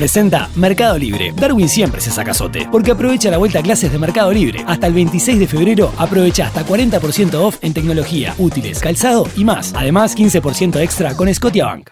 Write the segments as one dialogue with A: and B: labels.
A: Presenta Mercado Libre. Darwin siempre se saca azote, porque aprovecha la vuelta a clases de Mercado Libre. Hasta el 26 de febrero aprovecha hasta 40% off en tecnología, útiles, calzado y más. Además, 15% extra con Scotiabank.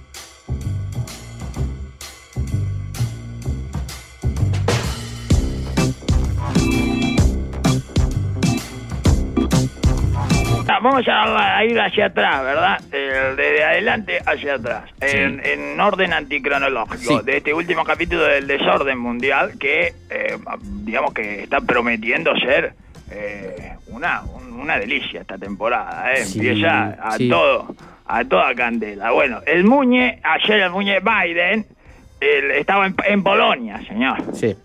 B: Vamos a ir hacia atrás, ¿verdad? Desde adelante hacia atrás, sí. en orden anticronológico, sí. De este último capítulo del desorden mundial que, digamos que está prometiendo ser una delicia esta temporada, ¿eh? Sí, empieza a toda candela. Bueno, ayer el Muñe Biden estaba en Polonia, señor. Sí.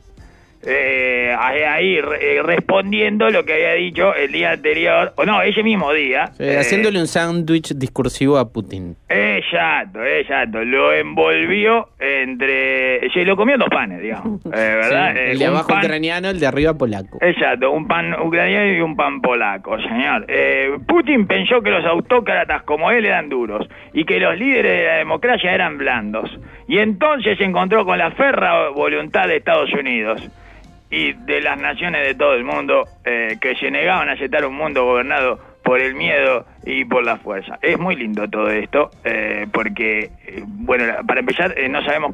B: Ahí respondiendo lo que había dicho el día anterior, o no, ese mismo día,
C: haciéndole un sándwich discursivo a Putin.
B: Exacto, lo envolvió se lo comió dos panes, digamos, ¿verdad?
C: Sí, el de abajo ucraniano, el de arriba polaco.
B: Exacto, un pan ucraniano y un pan polaco, señor. Putin pensó que los autócratas como él eran duros y que los líderes de la democracia eran blandos, y entonces se encontró con la férrea voluntad de Estados Unidos y de las naciones de todo el mundo que se negaban a aceptar un mundo gobernado por el miedo y por la fuerza. Es muy lindo todo esto, porque, bueno, para empezar, no sabemos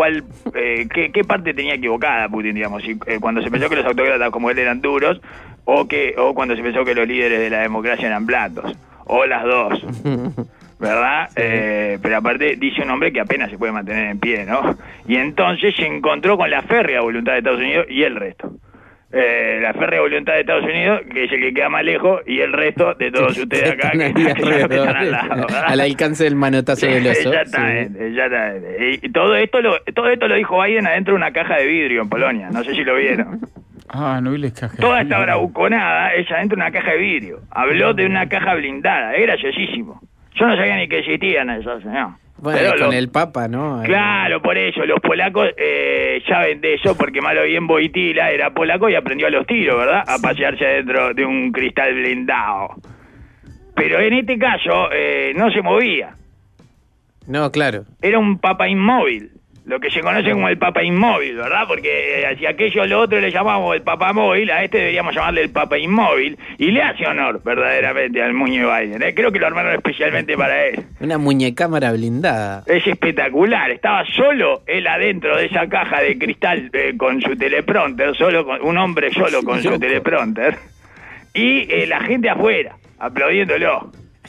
B: qué parte tenía equivocada Putin, digamos, si, cuando se pensó que los autócratas como él eran duros, o cuando se pensó que los líderes de la democracia eran blandos, o las dos. ¿Verdad? Sí. Pero aparte dice un hombre que apenas se puede mantener en pie, ¿no? Y entonces se encontró con la férrea voluntad de Estados Unidos y el resto. La férrea voluntad de Estados Unidos, que es el que queda más lejos, y el resto de todos ustedes acá que están al lado, ¿verdad?
C: Al alcance del manotazo del oso.
B: Exactamente. Y todo esto lo dijo Biden adentro de una caja de vidrio en Polonia. No sé si lo vieron.
D: No vi la caja.
B: Toda esta bravuconada es adentro de una caja de vidrio. Habló de una caja blindada. Es graciosísimo. Yo no sabía ni que existían esos, señor.
C: Bueno, pero con el Papa, ¿no?
B: Claro, por eso. Los polacos saben de eso, porque malo bien Wojtyła era polaco y aprendió a los tiros, ¿verdad? A pasearse dentro de un cristal blindado. Pero en este caso no se movía.
C: No, claro.
B: Era un Papa inmóvil. Lo que se conoce como el Papa inmóvil, ¿verdad? Porque si aquello a lo otro le llamamos el Papa móvil, a este deberíamos llamarle el Papa inmóvil, y le hace honor verdaderamente al Muñe Biden, ¿eh? Creo que lo armaron especialmente para él.
C: Una muñecámara blindada.
B: Es espectacular, estaba solo él adentro de esa caja de cristal con su teleprompter, un hombre solo con su teleprompter, y la gente afuera, aplaudiéndolo.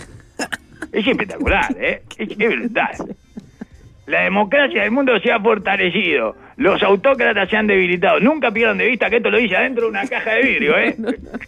B: Es espectacular, ¿eh? Es brutal. La democracia del mundo se ha fortalecido. Los autócratas se han debilitado. Nunca pierdan de vista que esto lo dice adentro de una caja de vidrio, ¿eh?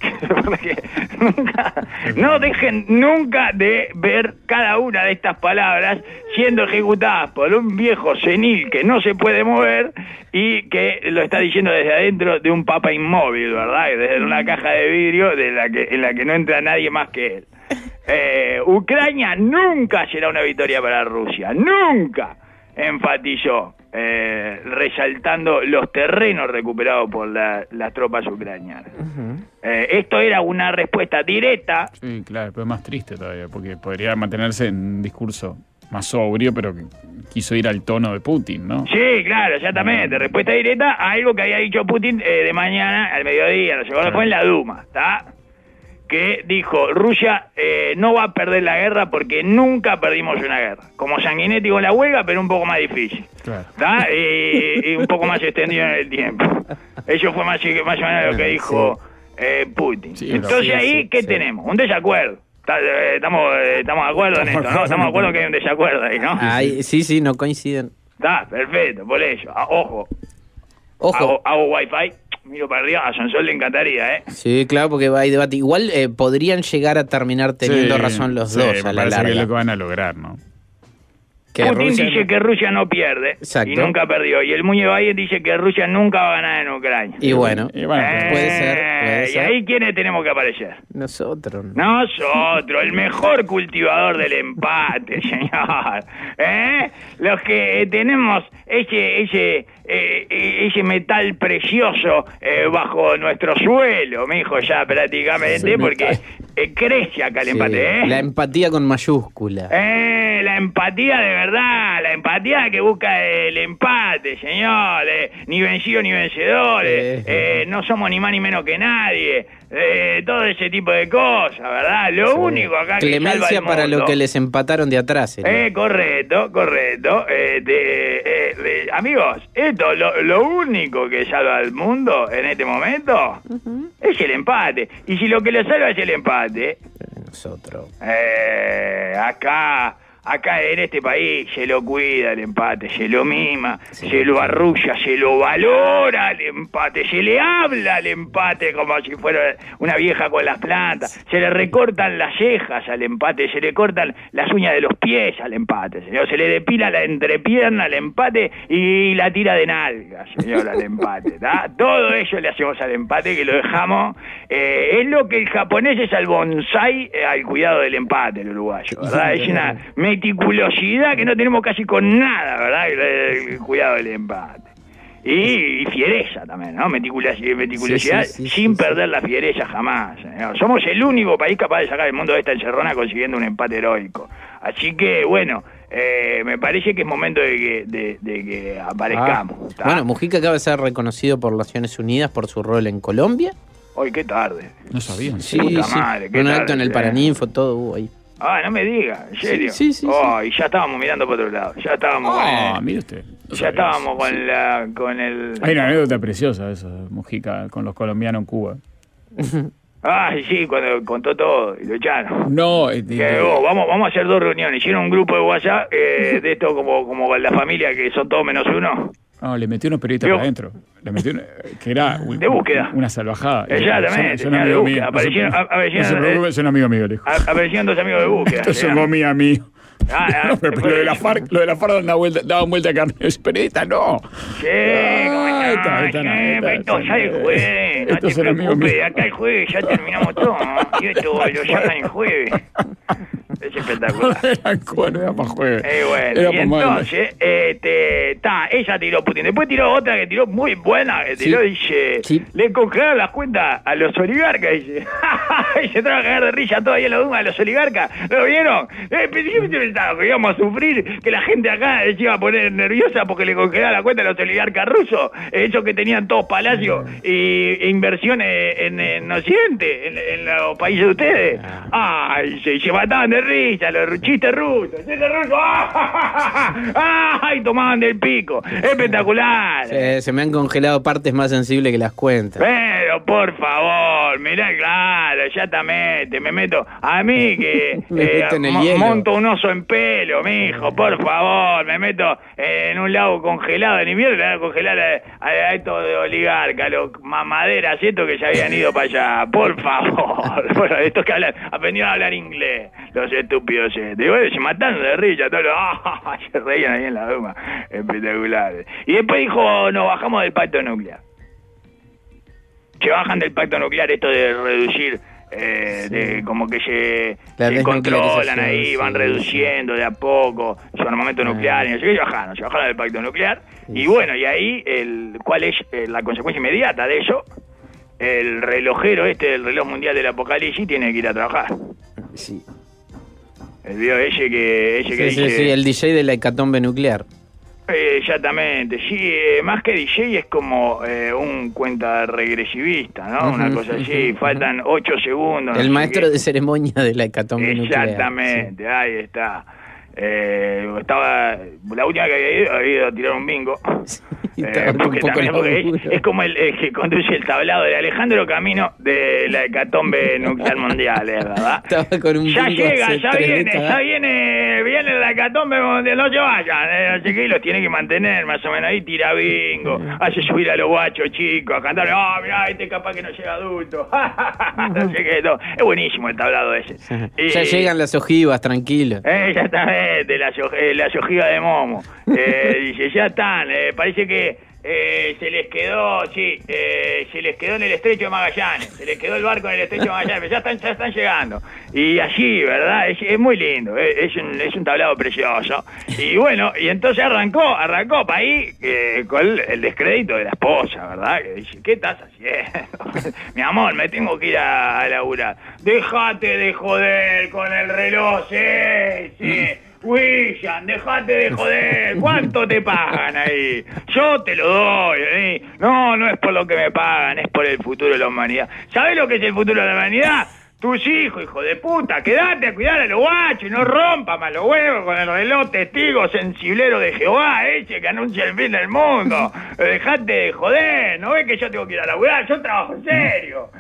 B: No dejen nunca de ver cada una de estas palabras siendo ejecutadas por un viejo senil que no se puede mover y que lo está diciendo desde adentro de un Papa inmóvil, ¿verdad? Desde una caja de vidrio en la que no entra nadie más que él. Ucrania nunca será una victoria para Rusia. ¡Nunca! Enfatizó, resaltando los terrenos recuperados por las tropas ucranianas. Uh-huh. Esto era una respuesta directa.
D: Sí, claro, pero es más triste todavía, porque podría mantenerse en un discurso más sobrio, pero que quiso ir al tono de Putin, ¿no?
B: Sí, claro, exactamente. Respuesta directa a algo que había dicho Putin de mañana al mediodía, no sé cuándo fue en la Duma, ¿está? Que dijo, Rusia no va a perder la guerra porque nunca perdimos una guerra. Como Sanguinetti con la huelga, pero un poco más difícil. Claro. Y un poco más extendido en el tiempo. Eso fue más o menos lo que dijo Putin. Sí, entonces ahí, ¿qué tenemos? Un desacuerdo. Estamos de acuerdo en esto, ¿no? Estamos de acuerdo que hay un desacuerdo ahí, ¿no?
C: Sí, no coinciden.
B: Está, perfecto, por eso. Ojo. Hago wifi. Miro para arriba, a Sansol le encantaría, ¿eh?
C: Sí, claro, porque hay debate. Igual podrían llegar a terminar teniendo razón los dos a la larga.
D: Que es lo que van a lograr, ¿no?
B: Putin dice que Rusia no pierde. Exacto. Y nunca perdió. Y el Muñe Biden dice que Rusia nunca va a ganar en Ucrania.
C: Y bueno, puede ser.
B: Y ahí, ¿quiénes tenemos que aparecer?
C: Nosotros,
B: el mejor cultivador del empate, señor. Los que tenemos ese metal precioso bajo nuestro suelo, mijo, ya prácticamente, porque crece acá el empate,
C: La empatía con mayúscula.
B: La empatía de verdad, la empatía que busca el empate, señor. Ni vencido ni vencedor, no somos ni más ni menos que nadie. Todo ese tipo de cosas, ¿verdad? Lo único acá que
C: clemencia para lo que les empataron de atrás.
B: Correcto. Amigos, esto lo único que salva al mundo en este momento es el empate. Y si lo que le salva es el empate,
C: nosotros
B: acá en este país se lo cuida el empate, se lo mima, se lo arrulla, se lo valora el empate, se le habla al empate como si fuera una vieja con las plantas, se le recortan las cejas al empate, se le cortan las uñas de los pies al empate, señor, se le depila la entrepierna al empate y la tira de nalga, señor, al empate, ¿tá? Todo eso le hacemos al empate, que lo dejamos, es lo que el japonés es al bonsai, al cuidado del empate, el uruguayo, ¿verdad? Es una meticulosidad que no tenemos casi con nada, ¿verdad? El cuidado del empate. Y fiereza también, ¿no? Meticulosidad sin perder la fiereza jamás, ¿no? Somos el único país capaz de sacar el mundo de esta encerrona consiguiendo un empate heroico. Así que, bueno, me parece que es momento de que aparezcamos.
C: Bueno, Mujica acaba de ser reconocido por Naciones Unidas por su rol en Colombia.
B: Hoy, qué tarde.
D: No sabían.
C: Sí. Madre, un acto en el Paraninfo, todo hubo ahí.
B: No me diga, ¿en serio?
C: Sí.
B: Y ya estábamos mirando por otro lado. Ya estábamos
D: mire usted.
B: Ya estábamos con el...
D: Hay una anécdota preciosa eso de Mujica con los colombianos en Cuba.
B: Sí, cuando contó todo y lo echaron.
D: No,
B: vamos a hacer 2 reuniones. Hicieron un grupo de WhatsApp de esto como la familia, que son todos menos uno.
D: No, le metió unos periodistas para adentro. Le metió que era
B: de búsqueda.
D: Una salvajada.
B: Exactamente,
D: son amigos míos.
B: No se
D: preocupe, son amigos míos, dijo.
B: Aparecieron 2 amigos de búsqueda.
D: Estos son mi amigo. Pero lo de la FARC daban vuelta a carne. Los periodistas no.
B: Sí, esto ya el jueves. No te preocupes, acá el jueves ya terminamos todo. Y esto lo llaman el jueves. Es espectacular.
D: Era para jueves.
B: Bueno, y entonces, ella tiró Putin. Después tiró otra que tiró muy buena, que tiró, dice, le congelaron las cuentas a los oligarcas, dice. Y se trae a cagar de risa todavía la Duma de los oligarcas. ¿Lo vieron? Que íbamos a sufrir, que la gente acá se iba a poner nerviosa porque le congelaron la cuenta a los oligarcas rusos, esos que tenían todos palacios e inversiones en Occidente, en los países de ustedes. Se mataban de risa, los chistes rusos. ¡Ay! Tomaban del pico. Espectacular.
C: Se me han congelado partes más sensibles que las cuentas.
B: Pero, por favor, mirá, claro, exactamente. Me meto a mí que monto un oso en pelo, mijo, por favor. Me meto en un lago congelado en invierno, le voy a congelar a estos de oligarcas, los mamaderas, estos que ya habían ido para allá. Por favor. Bueno, estos que aprendieron a hablar inglés. Los estúpidos estos. Y bueno, se mataron de risa, todos se reían ahí en la Duma. Espectacular. Y después dijo, nos bajamos del pacto nuclear. Se bajan del pacto nuclear, esto de reducir, de como que se controlan ahí, van reduciendo de a poco su armamento nuclear, y no sé qué, se bajaron del pacto nuclear. Y bueno, y ahí, ¿cuál es la consecuencia inmediata de eso? El relojero el reloj mundial del apocalipsis, tiene que ir a trabajar.
C: Sí.
B: El video ese que dice...
C: Sí, el DJ de la hecatombe nuclear.
B: Exactamente, sí, más que DJ es como un cuenta regresivista, ¿no? Una cosa así, faltan 8 segundos.
C: El maestro de ceremonia de la hecatombe nuclear.
B: Exactamente, sí. Ahí está. Estaba la última que había ido a tirar un bingo. Porque es como el que conduce el tablado de Alejandro Camino de la hecatombe nuclear mundial, ¿verdad?
C: Estaba con un
B: ya llega, ya viene la hecatombe mundial, no se vayan, así que los tiene que mantener más o menos ahí, tira bingo, hace subir a los guachos chicos a cantar, mirá, este capaz que no llega adulto. No sé qué, no. Es buenísimo el tablado ese.
C: Ya llegan las ojivas, tranquilo.
B: Exactamente, las ojivas de Momo. Dice, ya están, parece que se les quedó en el Estrecho de Magallanes, se les quedó el barco en el Estrecho de Magallanes, pero ya están llegando. Y allí, ¿verdad? Es muy lindo, es un tablado precioso. Y bueno, y entonces arrancó para ahí con el descrédito de la esposa, ¿verdad? Que dice, ¿qué estás haciendo? Mi amor, me tengo que ir a laburar. Déjate de joder con el reloj ese. William, dejate de joder. ¿Cuánto te pagan ahí? Yo te lo doy. No es por lo que me pagan, es por el futuro de la humanidad. ¿Sabés lo que es el futuro de la humanidad? Tus hijos, hijo de puta, quedate a cuidar a los guachos y no rompa más los huevos con el reloj testigo sensiblero de Jehová, ese que anuncia el fin del mundo. Dejate de joder, ¿no ves que yo tengo que ir a laburar? Yo trabajo en serio.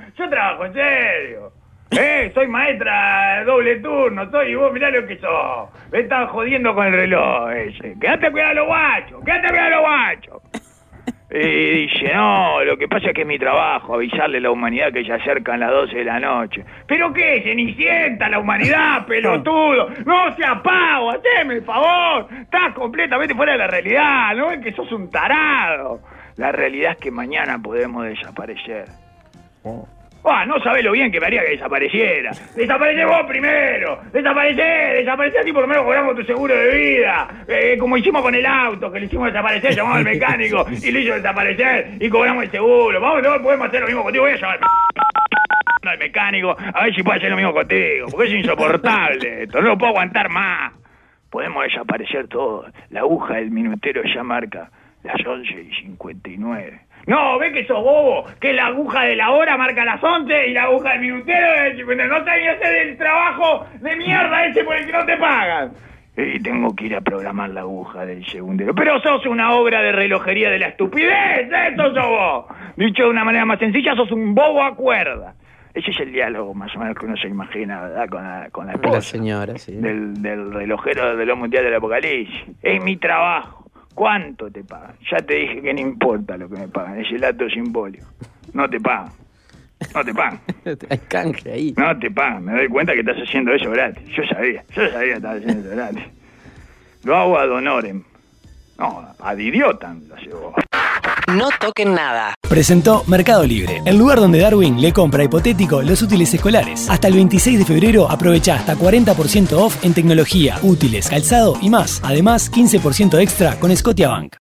B: Soy maestra doble turno, y vos mirá lo que sos. Me están jodiendo con el reloj ese. Quédate a cuidar a los guachos. Y dice, no, lo que pasa es que es mi trabajo, avisarle a la humanidad que se acercan las 12 de la noche. ¿Pero qué? Cenicienta la humanidad, pelotudo. No seas pavo, haceme el favor. Estás completamente fuera de la realidad, ¿no ves que sos un tarado? La realidad es que mañana podemos desaparecer. No sabés lo bien que me haría que desapareciera. Desaparecé vos primero. Desaparecé así por lo menos cobramos tu seguro de vida. Como hicimos con el auto, que lo hicimos desaparecer, llamamos al mecánico y lo hizo desaparecer y cobramos el seguro. Vamos, no podemos hacer lo mismo contigo. Voy a llamar al mecánico a ver si puede hacer lo mismo contigo. Porque es insoportable esto, no lo puedo aguantar más. Podemos desaparecer todo. La aguja del minutero ya marca las 11:59. No, ¿ves que sos bobo? Que la aguja de la hora marca las 11 y la aguja del minutero es 59. No te vayas a hacer el trabajo de mierda ese por el que no te pagan. Y tengo que ir a programar la aguja del segundero. Pero sos una obra de relojería de la estupidez, eso sos vos. Dicho de una manera más sencilla, sos un bobo a cuerda. Ese es el diálogo más o menos que uno se imagina, ¿verdad? Con la esposa.
C: La señora, sí.
B: Del relojero del mundial del apocalipsis. Es mi trabajo. ¿Cuánto te pagan? Ya te dije que no importa lo que me pagan, es el acto simbólico. No te pagan.
C: Hay canje ahí.
B: No te pagan, me doy cuenta que estás haciendo eso gratis. Yo sabía que estabas haciendo eso gratis. Lo hago ad honorem. No, ad idiotam lo hace vos.
E: No toquen nada.
A: Presentó Mercado Libre, el lugar donde Darwin le compra a Hipotético los útiles escolares. Hasta el 26 de febrero aprovecha hasta 40% off en tecnología, útiles, calzado y más. Además, 15% extra con Scotiabank.